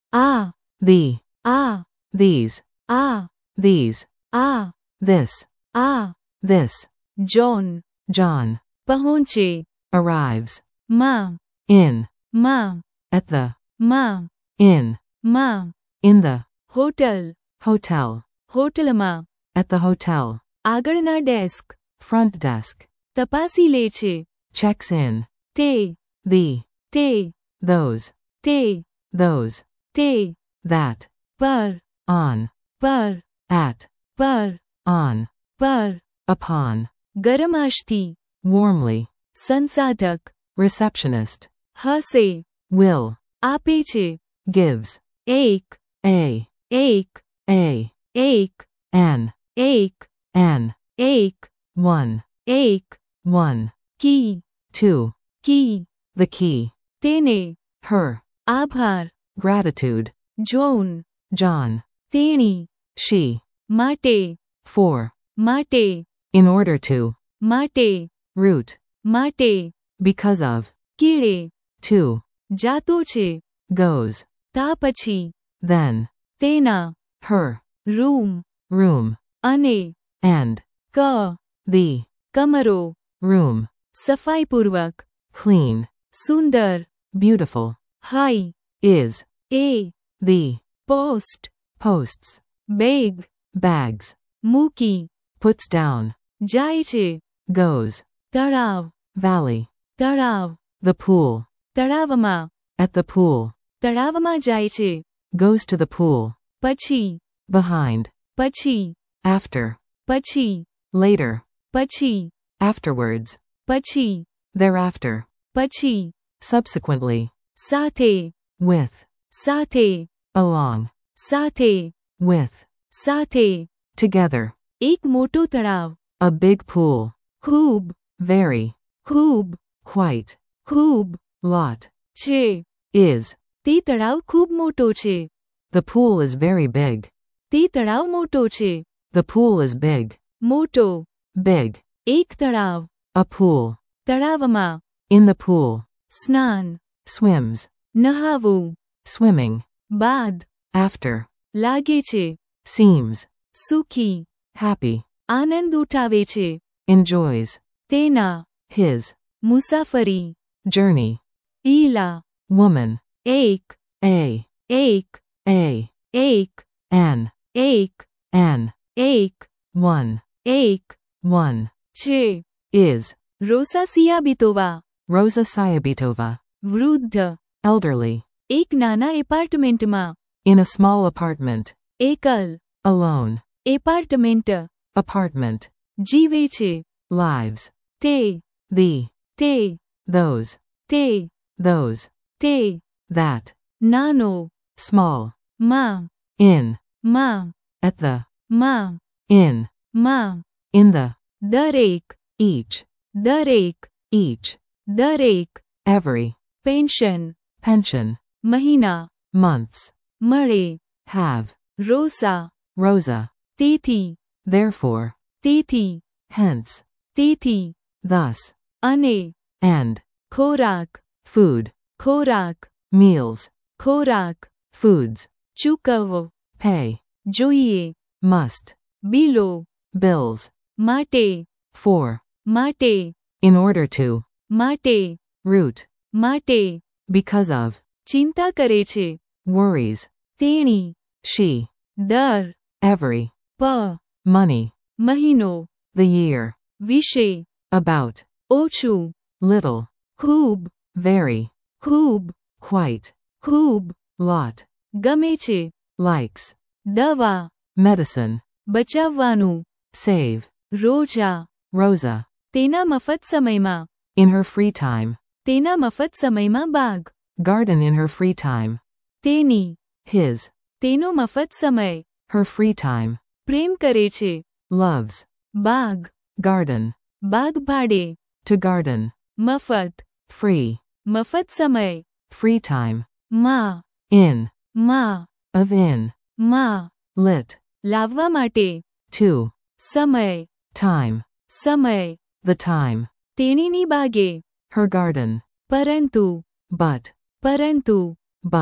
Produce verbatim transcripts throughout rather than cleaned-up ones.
આ, the, આ, these, આ, these, આ, this, આ. this, John, John, પહોંચે. arrives, માં, in, માં, at the, માં, in, માં. in the, હોટલ, hotel, હોટલમાં. at the hotel, આગળના ડેસ્ક. front desk, તપાસી લે છે. checks in, તે, the, તે, those, તે, those, તે. that, પર, on, પર, at, પર, on, પર. upon, ગરમાશથી. warmly, સંસાધક. receptionist, હસે. will, આપે છે. gives, એક, a, એક, a, એક, an, એક, an, એક, one, એક. one, key, two, key. the key, તેને. her, આભાર. gratitude, John. John, તેણી. she, માટે, for, માટે, in order to, માટે, root, માટે. because of, કીડે. to, જાતો છે. goes, તા પછી. then, તેના. her, room. room, અને. and, ક. the, કમરો. room, સફાઈપૂર્વક. clean, સુંદર. beautiful, હાઈ. is, એ. the, post. posts, bag. bags, મૂકી. puts down, જાય છે. goes, તળાવ. valley, તળાવ. the pool, તળાવમાં. at the pool, તળાવમાં જાય છે. goes to the pool, પછી. behind, પછી. after, પછી. later, પછી. afterwards, પછી. thereafter, પછી. subsequently, સાથે. with, સાથે. along, સાથે. with, સાથે. together, એક મોટો તળાવ. a big pool, ખૂબ. very, ખૂબ. quite, ખૂબ. lot, છે. is, તે તળાવ ખૂબ મોટો છે. the pool is very big, તે તળાવ મોટો છે. the pool is big, મોટો. big, એક તળાવ. a pool, તળાવમાં. in the pool, સ્નાન. swims, નહાવું. swimming, બાદ. after, લાગે છે. seems, સુખી. happy, આનંદ ઉઠાવે છે. enjoys, તેના. his, મુસાફરી. journey, ઈલા. woman, એક. a, એક. a, એક. an, એક. an, એક. one, એક. one, છે. is, રોસા સિયાબિતોવા. Rosa Sayabitova, વૃદ્ધ. elderly, એક નાના એપાર્ટમેન્ટમાં. in a small apartment, એકલ. alone, apartment. apartment, જીવે છે. lives, તે. the, તે. those, તે. those, તે. that, નાનો. small, માં. in, માં. at the, માં. in, માં. in the, દરેક. each, દરેક. each, દરેક. every, pension. pension, મહિના. months, મળે. have, Rosa. Rosa, તેથી. therefore, તેથી. hence, તેથી. thus, અને. and, ખોરાક. food, ખોરાક. meals, ખોરાક. foods, ચૂકવવો. pay, જોઈએ. must, બિલો. bills, માટે. for, માટે. in order to, માટે. root, માટે. because of, ચિંતા કરે છે. worries, તેણી. she, દર. every, પ. money, મહિનો. the year, વિશે. about, ઓછું. little, ખૂબ. very, ખૂબ. quite, ખૂબ. lot, ગમે છે. likes, દવા. medicine, બચાવવાનું. save, રોજા. Rosa, તેના મફત સમયમાં. in her free time, તેના મફત સમયમાં બાગ. garden in her free time, તેની. his, તેનો મફત સમય. her free time, પ્રેમ કરે છે. loves, બાગ. garden, બાગ ભાડે. to garden, મફત. free, મફત સમય. free time, માં. in, માં. of in, માં. lit, લાવવા માટે. to, સમય. time, સમય. the time, તેણીની બાગે. her garden, પરંતુ. but, પરંતુ. but,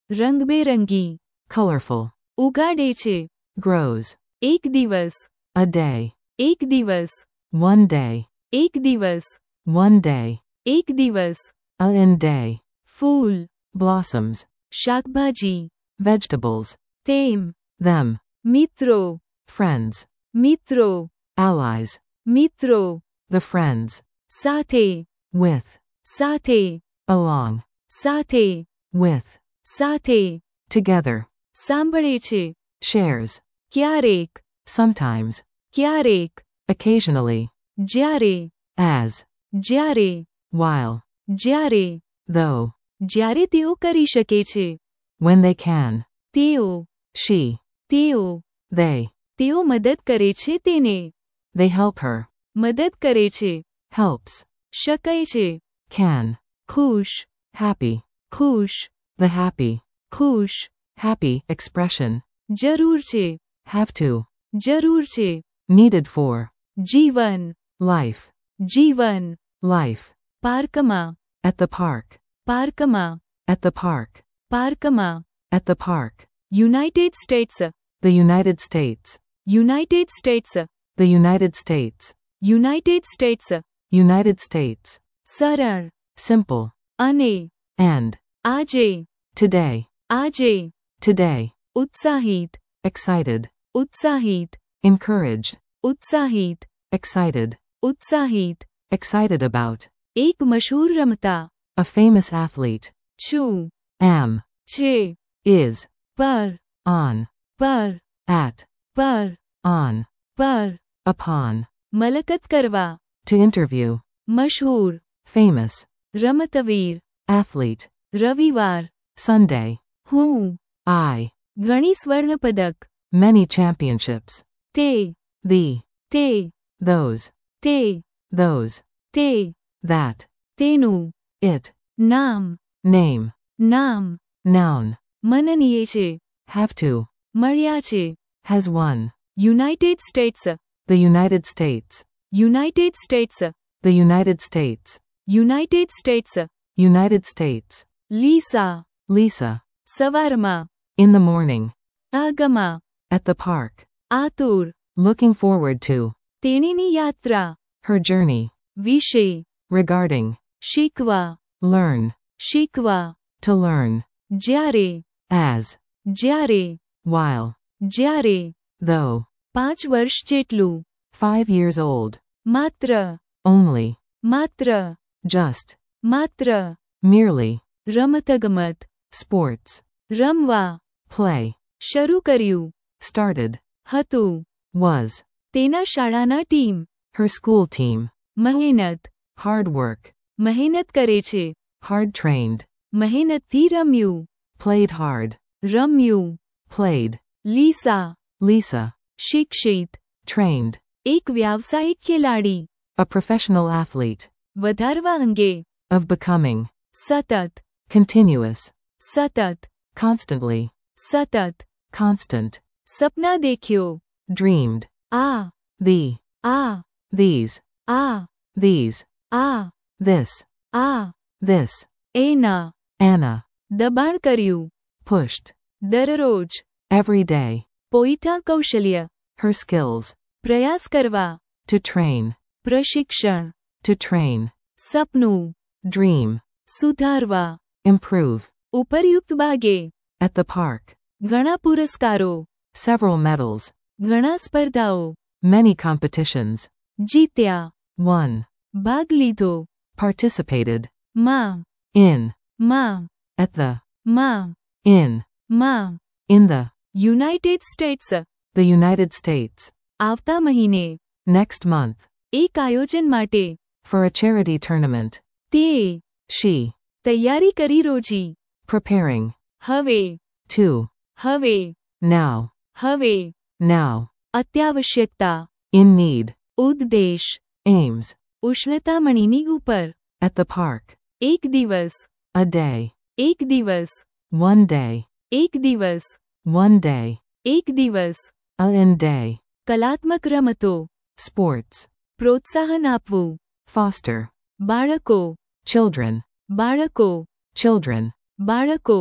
રંગબેરંગી. colorful, ઉગાડે છે. grows, એક દિવસ. a day, એક દિવસ. one day, એક દિવસ. one day, એક દિવસ. a in day, full. blossoms, શાકભાજી. vegetables, તેમ. them, મિત્રો. friends, મિત્રો. allies, મિત્રો. the friends, સાથે. with, સાથે. along, સાથે. with, સાથે. together, સાંભળે છે. shares, ક્યારેક. sometimes, ક્યારેક. occasionally, જ્યારે. as, જ્યારે. while, જ્યારે. though, જ્યારે તેઓ કરી શકે છે. when they can, તેઓ. she, તેઓ. they, તેઓ મદદ કરે છે તેને. they help her, મદદ કરે છે. helps, શકાય છે. can, ખુશ. happy, ખુશ. the happy, ખુશ. happy expression, જરૂર છે. have to, જરૂર છે. needed for, જીવન. life, જીવન. life, પાર્કમાં. at the park, પાર્કમાં. at the park, પાર્કમાં. at the park, United States. the United States, United States. the United States, United States. United States, સરળ. simple, અને. and, આજે. today, આજે. today, ઉત્સાહિત. excited, ઉત્સાહિત. encouraged, ઉત્સાહિત. excited, ઉત્સાહિત. excited about, એક મશહૂર રમતા. a famous athlete, છું. am, છે. is, પર. on, પર. at, પર. on, પર. upon, મલકત કરવા. to interview, મશહૂર. famous, રમતવીર. athlete, રવિવાર. Sunday, હું. I, ઘણી સ્વર્ણપદક. many championships, તે. the, તે. those, તે. those, તે. that, તેનું. it, નામ. name, નામ. noun, મનનીય છે. have to, મળ્યા છે. has won, United States. the United States, United States. the United States, United States. United States, Lisa. Lisa, સવારમાં. in the morning, આગમાં. at the park, આતુર. looking forward to, તેણીની યાત્રા. her journey, વિશે. regarding, શીખવા. learn, શીખવા. to learn, જ્યારે. as, જ્યારે. while, જ્યારે. though, પાંચ વર્ષ જેટલું. five years old, માત્ર. only, માત્ર. just, માત્ર. merely, રમતગમત. sports, રમવા. play, શરૂ કર્યું. started, હતું. was, તેના શાળાના ટીમ. her school team, મહેનત. hard work, મહેનત કરે છે. hard trained, મહેનતથી રમ્યું. played hard, રમ્યું. played, લીસા. Lisa, શિક્ષિત. trained, એક વ્યાવસાયિક ખેલાડી. a professional athlete, વધારવા અંગે. of becoming, સતત. continuous, સતત. constantly, સતત. constant, સપના દેખ્યો. dreamed, આ. the, આ. these, આ. these, આ. this, આ. this, એના. Anna, દબાણ કર્યું. pushed, દરરોજ. every day, પોઈઠા કૌશલ્ય. her skills, પ્રયાસ કરવા. to train, પ્રશિક્ષણ. to train, સપનું. dream, સુધારવા. improve, ઉપરયુક્ત ભાગે. at the park, ઘણા પુરસ્કારો. several medals, ઘણા સ્પર્ધાઓ. many competitions, જીત્યા. won, ભાગ લીધો. participated, માં. in, માં. at the, માં. in, માં. in the, United States. the United States, આવતા મહિને. next month, એક આયોજન માટે. for a charity tournament, તે. she, તૈયારી કરી રોજી. preparing, હવે. to, હવે. now, હવે. now, અત્યાવશ્યકતા. in need, ઉદ્દેશ. aims, ઉષ્ણતામણીની ઉપર. at the park, એક દિવસ. a day, એક દિવસ. one day, એક દિવસ. one day, એક દિવસ. a in day, કલાત્મક રમતો. sports, પ્રોત્સાહન આપવું. foster, બાળકો. children, બાળકો. children, બાળકો.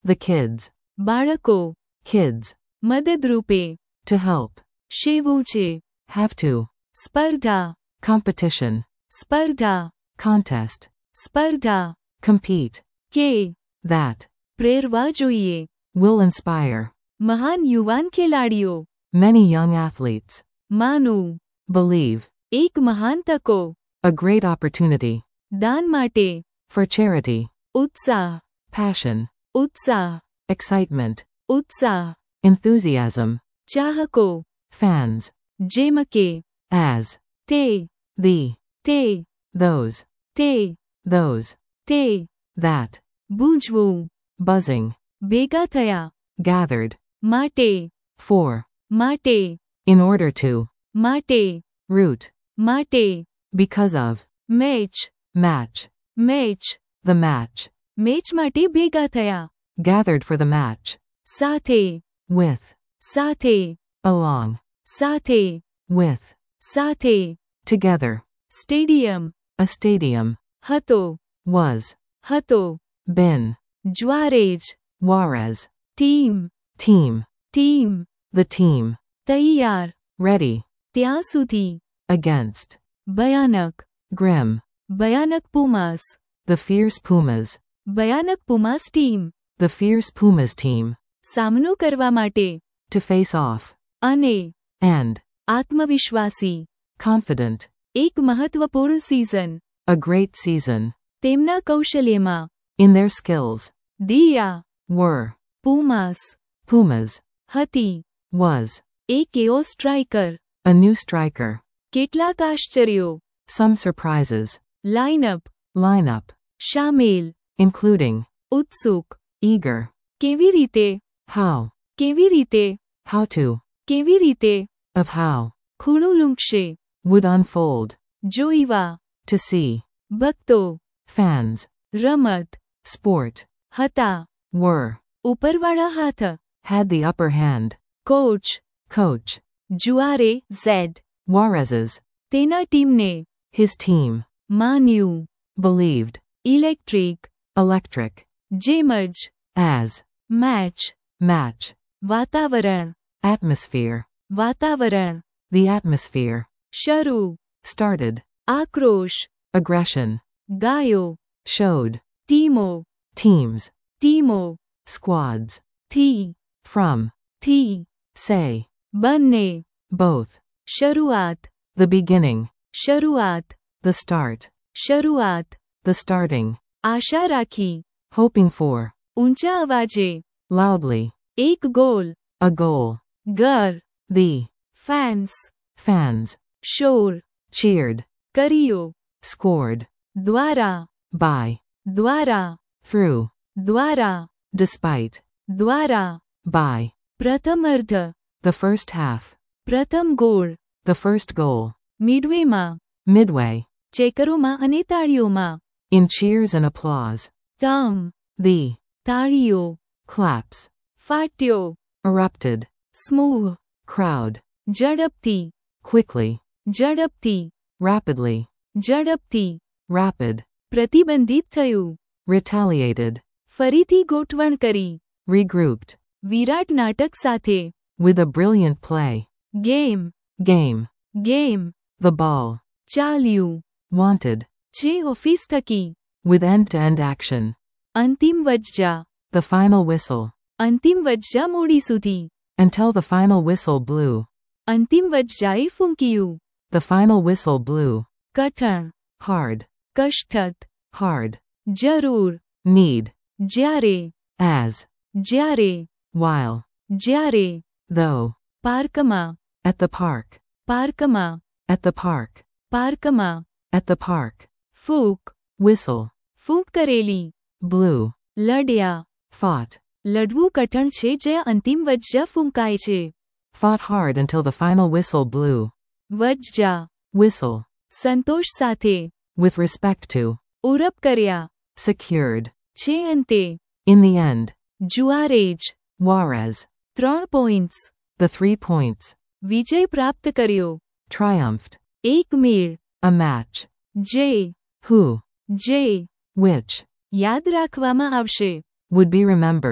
The kids. બાળકો. Kids. મદદરૂપે. To help. શેવું છે. Have to. સ્પર્ધા. Competition. સ્પર્ધા. Contest. સ્પર્ધા. Compete. કે. That. પ્રેરવા જોઈએ. Will inspire. મહાન યુવાન ખેલાડીઓ. Many young athletes. માનું. Believe. એક મહાન તકો. A great opportunity. દાન માટે. For charity. ઉત્સાહ. Passion. ઉત્સાહ. Excitement. ઉત્સાહ. Enthusiasm. ચાહકો. Fans. જેમ કે. As. તે. The. તે. Those. તે. Those. તે. That. બૂંઝવું. Buzzing. ભેગા થયા. Gathered. માટે. For. માટે. In order to. માટે. Root. માટે. Because of. Match. Match. Match. The match. Match માટે ભેગા થયા. Gathered for the match. સાથે. With. સાથે. Along. સાથે. With. સાથે. Together. સ્ટેડિયમ. A stadium. હતો. Was. હતો. Been. Juarez. Juarez. Team. Team. Team. The team. તૈયાર. Ready. ત્યાં સુધી. Against. ભયાનક. Grim. ભયાનક પુમાસ. The fierce Pumas. ભયાનક Pumas team. The fierce Pumas team. સામનો કરવા માટે. To face off. અને. And. આત્મવિશ્વાસી. Confident. એક મહત્વપૂર્ણ સીઝન. A great season. તેમના કૌશલ્યમાં. In their skills. Dia. Were. પુમાસ. Pumas. હતી. Was. એક એવો સ્ટ્રાઇકર. A new striker. કેટલાક આશ્ચર્યો. Some surprises. લાઇનઅપ. Lineup. શામેલ. Including. ઉત્સુક. Eager. કેવી રીતે. How. કેવી રીતે. How to. કેવી રીતે. Of how. ખૂણું લૂંટશે. Would unfold. જોઈવા. To see. ભક્તો. Fans. રમત. Sport. હતા. Were. ઉપરવાળા હાથ. Had the upper hand. Coach. Coach. Juarez. Juarez's. તેના ટીમને. His team. માન્યું. Believed. ઇલેક્ટ્રિક. Electric. જેમજ. As. મેચ. Match. વાતાવરણ. Atmosphere. વાતાવરણ. The atmosphere. શરૂ. Started. આક્રોશ. Aggression. ગાયો. Showed. ટીમો. Teams. ટીમો. Squads. થી. From. થી. Say. બંને. Both. શરૂઆત. The beginning. શરૂઆત. The start. શરૂઆત. The starting. આશા રાખી. Hoping for. ઊંચા અવાજે. Loudly. એક ગોલ. A goal. ઘર. The. ફેન્સ. Fans. શોર. Cheered. કર્યો. Scored. દ્વારા. By. દ્વારા. Through. દ્વારા. Despite. દ્વારા. By. પ્રથમાર્ધ. The first half. પ્રથમ ગોળ. The first goal. મિડવેમાં. Midway. ચેકરોમાં અને તાળીઓમાં. In cheers and applause. તમ. The. તાળીઓ. Claps. ફાટ્યો. Erupted. સ્મૂહ. Crowd. ઝડપથી. Quickly. ઝડપથી. Rapidly. ઝડપથી. Rapid. પ્રતિબંધિત થયું. Retaliated. ફરીથી ગોઠવણ કરી. Regrouped. વિરાટ નાટક સાથે. With a brilliant play. Game. Game. Game. The ball. ચાલ્યું. Wanted. છે ઓફિસ થકી. With end-to-end action. અંતિમ વજ્જા. The final whistle. અંતિમ વજ્જા મોડી સુધી. Until the final whistle blew. અંતિમ વજ્જાએ ફૂંક્યું. The final whistle blew. કઠણ. Hard. કષ્ટત. Hard. જરૂર. Need. જ્યારે. As. જ્યારે. While. જ્યારે. Though. પાર્કમાં. At the park. પાર્કમાં. At the park. પાર્કમાં. At the park. ફૂંક. Whistle. ફૂંક કરેલી. Blew. લડ્યા. Fought. લડવું કઠણ છે જે અંતિમ વજ્જા ફૂંકાય છે. Fought hard until the final whistle blew. વજ્જા. Whistle. સંતોષ સાથે. With respect to. ઉરપ કર્યા. Secured. છે અંતે. In the end. Juarez. Juarez. ત્રણ પોઈન્ટ્સ. The three points. વિજય પ્રાપ્ત કર્યો. Triumphed. એક મેળ. A match. જે. Who. જે. Which. યાદ રાખવામાં આવશે. Would be remembered.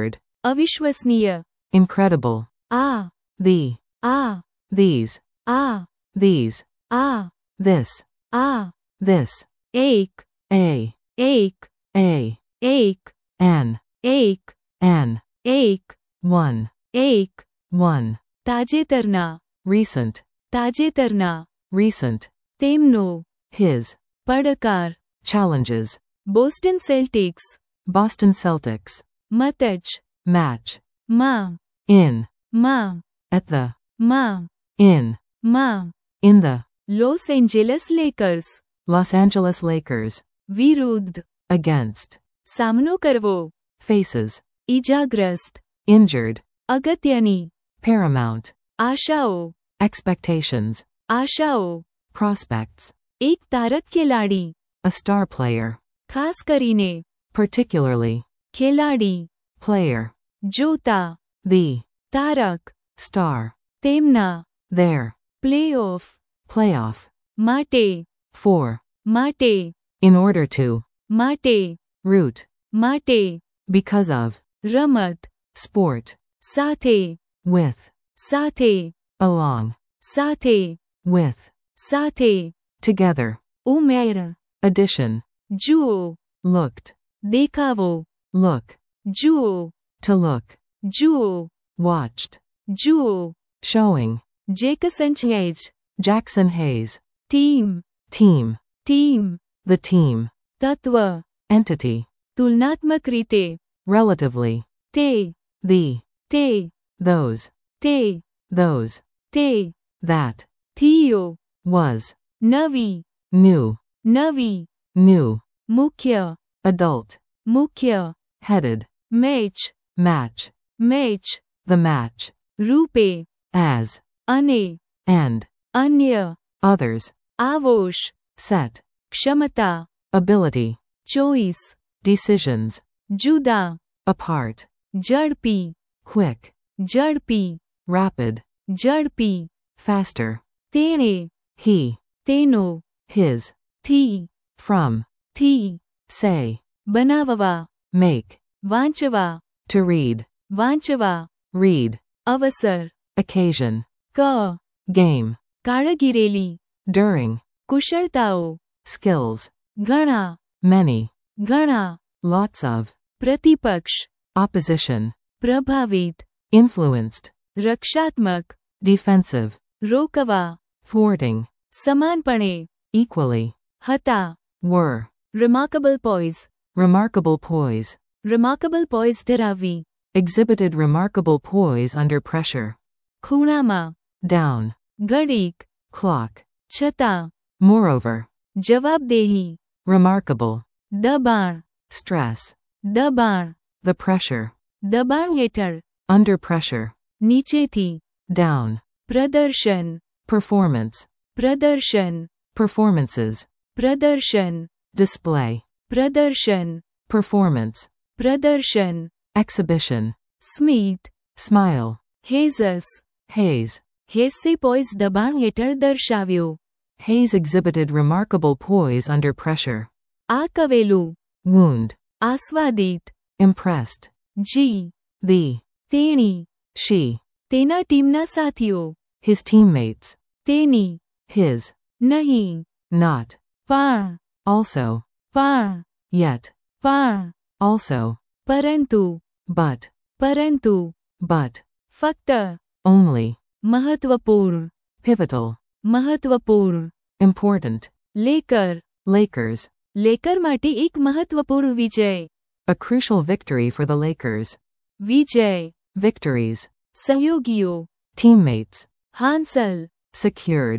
અવિશ્વસનીય, incredible, આ, the, આ, these, આ, these, આ, this, આ, this, એક, a, એક, a, એક, an, એક, an, એક, one, એક, one, તાજેતરના, recent, તાજેતરના, recent, તેમનો, his, પડકાર, challenges, Boston Celtics, Boston Celtics, match, match, માં, in, માં, at the, માં, in, માં, in the, Los Angeles Lakers, Los Angeles Lakers, વિરુદ્ધ, against, સામનો કરવો, faces, ઈજાગ્રસ્ત, injured, અગત્યની, paramount, આશાઓ, expectations, આશાઓ, prospects, એક તારક ખેલાડી, a star player, ખાસ કરીને, particularly, ખેલાડી, player, જોતા, the, તારક, star, તેમના, their, પ્લેઓફ, playoff, માટે, for, માટે, in order to, માટે, root, માટે, because of, રમત, sport, સાથે, with, સાથે, along, સાથે, with, સાથે, together, ઉમેર, addition, જુઓ, looked, દેખાવો, look, જુઓ, to look, જુઓ, watched, જુઓ, showing, Jackson Hayes, Jackson Hayes, team, team, team, the team, તત્વ, entity, તુલનાત્મક રીતે, relatively, તે, the, તે, those, તે, those, તે, that, થિયો, was, નવી, new, નવી, new, મુખ્ય, adult, મુખ્ય, headed, match, match, match, the match, રૂપે, as, અને, and, અન્ય, others, આવોશ, set, ક્ષમતા, ability, ચોઈસ, decisions, જુદા, apart, ઝડપી, quick, ઝડપી, rapid, ઝડપી, faster, તેણે, he, તેનો, his, થી, from, થી, say, બનાવવા, make, વાંચવા, to read, વાંચવા, read, અવસર, occasion, ક, game, કાળગીરેલી, during, કુશળતાઓ, skills, ઘણા, many, ઘણા, lots of, પ્રતિપક્ષ, opposition, પ્રભાવિત, influenced, રક્ષાત્મક, defensive, રોકવા, thwarting, સમાનપણે, equally, હતા, were, remarkable poise, remarkable poise, remarkable poise ધરાવવી, exhibited remarkable poise under pressure, ખૂણામાં, down, ઘડીક, clock, છતાં, moreover, જવાબદેહી, remarkable, દબાણ, stress, દબાણ, the pressure, દબાણ હેઠળ, under pressure, નીચેથી, down, પ્રદર્શન, performance, પ્રદર્શન, performances, પ્રદર્શન, display, પ્રદર્શન, performance, પ્રદર્શન, exhibition, સ્મિત, smile, હેઝસ, haze. હેસ્સે પોઈઝ દબાણ હેઠળ દર્શાવ્યો, Hayes exhibited remarkable poise under pressure, આ કવેલું, wound, આસ્વાદિત, impressed, જી, the, તેણી, she, તેના ટીમના સાથીઓ, his teammates, તેની, his, નહીં, not, પણ, also, પણ, yet, પણ, also, પરંતુ, but, પરંતુ, but, ફક્ત, only, મહત્વપૂર્ણ, pivotal, મહત્વપૂર્ણ, important, લેકર, Lakers, લેકર માટે એક મહત્વપૂર્ણ વિજય, a crucial victory for the Lakers, Vijay, victories, સહયોગીઓ, teammates, હાંસલ, secured,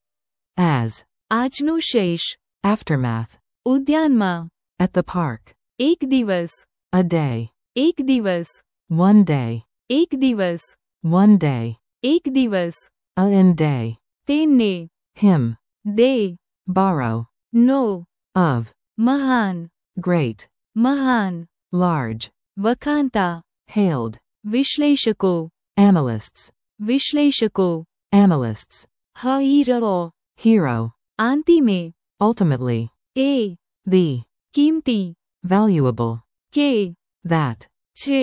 as, આજનું શેષ, aftermath, ઉદ્યાનમાં, at the park, એક દિવસ, a day, એક દિવસ, one day, એક દિવસ, one day, એક દિવસ, a in day, તેમને, him, they, borrow, no, of, મહાન, great, મહાન, large, વખાણતા, hailed, વિશ્લેષકો, analysts, વિશ્લેષકો, analysts, હઈરઓ, hero, આંતિમે, ultimately, A, the, કિંમતી, valuable, કે, that, છે,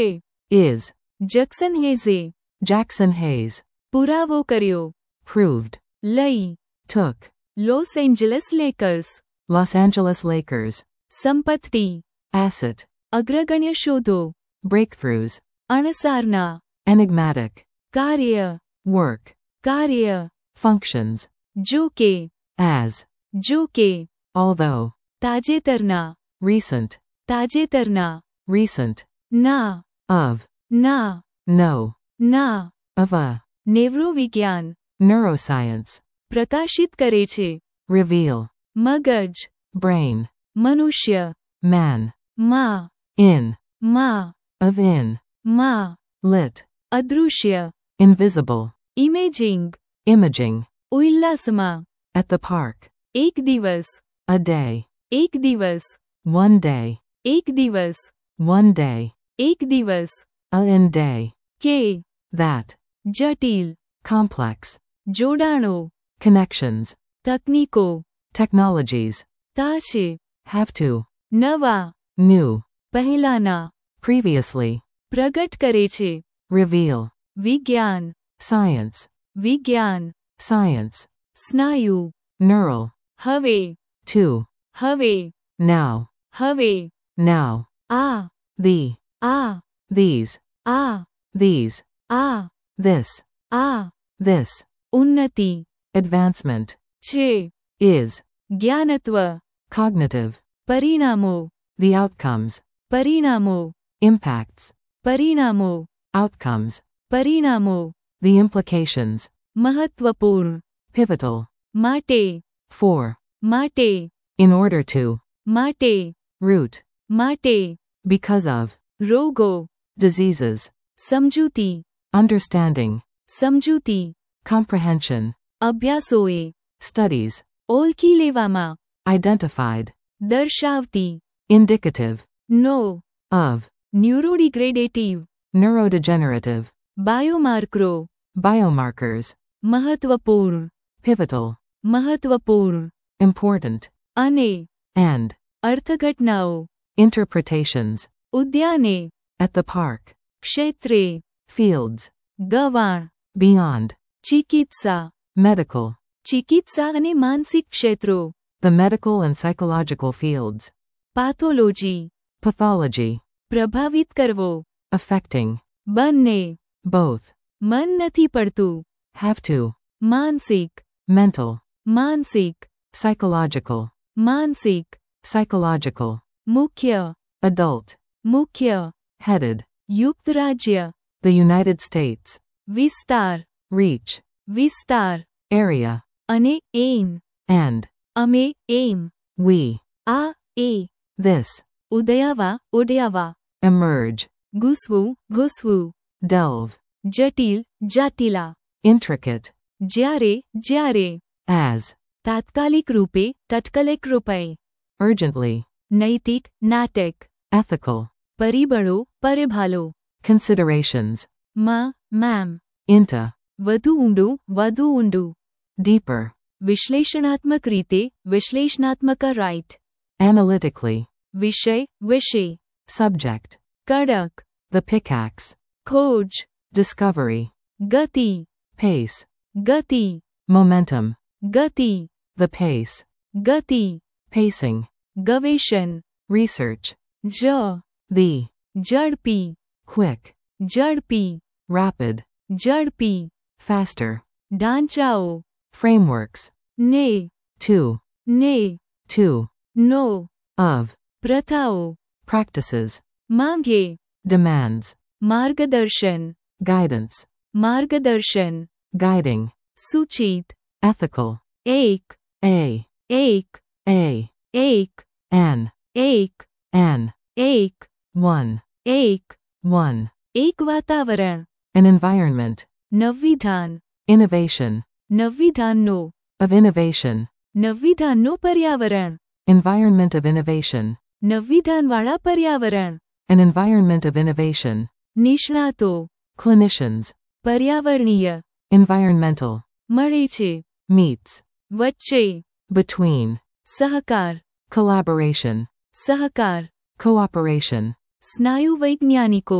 is, જક્સન હેઝે Jackson Hayes, પુરાવો કર્યો, proved, લઈ, took, Los Angeles Lakers, Los Angeles Lakers, સંપત્તિ, asset, અગ્રગણ્ય શોધો, breakthroughs, અણસારના, enigmatic, કાર્ય, work, કાર્ય, functions, જો કે, as, જો કે, although, તાજેતરના, recent, તાજેતરના, recent, ના, of, ના, no, ના, of a, નેવ્રોવિજ્ઞાન, neuroscience, પ્રકાશિત કરે છે, reveal, મગજ, brain, મનુષ્ય, man, માં, in, માં, of in, માં, lit, અદૃશ્ય, invisible, ઇમેજિંગ, imaging, ઉલ્લાસમાં, at the park, એક દિવસ, a day, એક દિવસ, one day, એક દિવસ, one day, એક દિવસ, a in day, કે, that, જટિલ, complex, જોડાણો, connections, તકનીકો, technologies, તા છે, have to, નવા, new, પહેલાના, previously, પ્રગટ કરે છે, reveal, વિજ્ઞાન, science, વિજ્ઞાન, science, સ્નાયુ, neural, હવે, to, હવે, now, હવે, now, આ, the, આ, these, આ, these, આ, this, આ, this, ઉન્નતિ, advancement, છે, is, જ્ઞાનત્વ, cognitive, પરિણામો, the outcomes, પરિણામો, impacts, પરિણામો, outcomes, પરિણામો, the implications, મહત્વપૂર્ણ, pivotal, માટે, for, માટે, in order to, માટે, root, માટે, because of, રોગો, diseases, સમજૂતી, understanding, સમજૂતી, comprehension, અભ્યાસોએ, studies, ઓળખી લેવામાં, identified, દર્શાવતી, indicative, no, of, ન્યુરોડિગ્રેડેટિવ, neurodegenerative, બાયોમાર્કરો, biomarkers, મહત્વપૂર્ણ, pivotal, મહત્વપૂર્ણ, important, અને, and, અર્થઘટનાઓ, interpretations, ઉદ્યાને, at the park, ક્ષેત્રે, fields, ગવાણ, beyond, ચિકિત્સા, medical, ચિકિત્સા અને માનસિક ક્ષેત્રો, the medical and psychological fields, પાથોલોજી, pathology, પ્રભાવિત કરવો, affecting, બંને, both, મન નથી પડતું, have to, માનસિક, mental, માનસિક, psychological, માનસિક, psychological, મુખ્ય, adult, મુખ્ય, headed, યુક્ત રાજ્ય, the United States, વિસ્તાર, reach, વિસ્તાર, area, અને એમ, and, અમે એમ, we, આ એ, this, ઉદયાવા ઉડયાવા, emerge, ઘૂસવું ઘૂસવું, delve, જટિલ જાટિલા, intricate, જ્યારે જ્યારે, as, તાત્કાલિક રૂપે તત્કાલિક રૂપે, urgently, નૈતિક નાટક, ethical, પરિબળો પરિભાલો, considerations, માં મેમ, into, વધુ ઊંડું વધુ ઊંડું, deeper, વિશ્લેષણાત્મક રીતે વિશ્લેષણાત્મક રાઇટ, analytically, વિષય વિષય, subject, કડક, the pickaxe, ખોજ, discovery, ગતિ, pace, ગતિ, momentum, ગતિ, the pace, ગતિ, pacing, ગવેષણ, research, જ, the, ઝડપી, quick, ઝડપી, rapid, ઝડપી, faster, ઢાંચાઓ, frameworks, ને, to, ને, to, નો, of, પ્રથાઓ, practices, માંગે, demands, માર્ગદર્શન, guidance, માર્ગદર્શન, guiding, સૂચિત, ethical, એક, a, એક, a, એક, an, એક, an, એક, one, એક, one, એક વાતાવરણ, an environment, નવવિધાન, innovation, નવવિધાનનો, of innovation, નવવિધાનનો પર્યાવરણ, environment of innovation, નવવિધાનવાળા પર્યાવરણ, an environment of innovation, નિષ્ણાતો, clinicians, પર્યાવરણીય, environmental, મળે છે, meets, વચ્ચે, between, સહકાર, collaboration, સહકાર, cooperation, સ્નાયુ વૈજ્ઞાનિકો,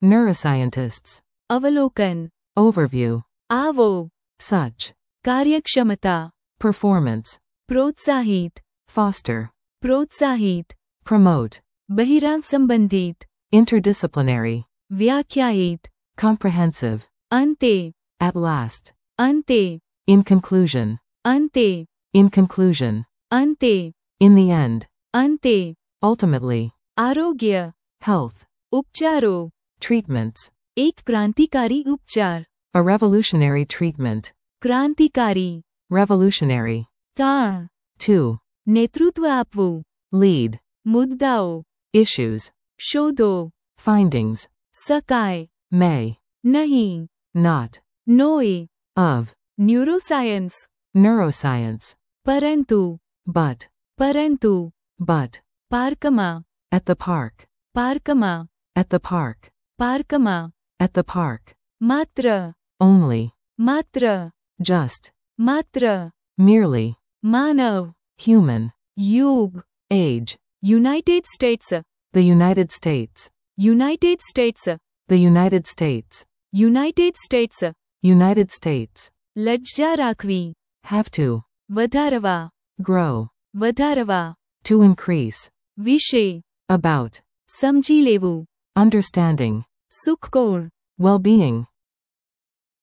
Neuroscientists. અવલોકન, Overview. આવો, Such. કાર્યક્ષમતા, Performance. પ્રોત્સાહિત, Foster. પ્રોત્સાહિત, Promote. બહિરાંગ સંબંધિત, Interdisciplinary. વ્યાખ્યાયિત, Comprehensive. અંતે, At last. અંતે, In conclusion. અંતે, In conclusion. અંતે, In the end. અંતે, Ultimately. આરોગ્ય, Health. ઉપચારો, Treatments. એક ક્રાંતિકારી ઉપચાર, A revolutionary treatment. ક્રાંતિકારી, Revolutionary. તાણ, two. નેતૃત્વ આપવું, Lead. મુદ્દાઓ, Issues. શોધો, Findings. સકાય, May. નહીં, Not. નોય, Of. Neuroscience, Neuroscience. પરંતુ, But. પરંતુ, But. પાર્કમાં, At the park. પાર્કમાં, At the park. પાર્કમાં, At the park. માત્ર, Only. માત્ર, Just. માત્ર, Merely. માનવ, Human. યુગ, Age. United States, The United States. United States, The United States. United States, United States. લજ્જા રાખવી, Have to. વધારવા, Grow. વધારવા, To increase. વિશે, About. સમજી લેવું, Understanding. સુખકોણ, Well-being.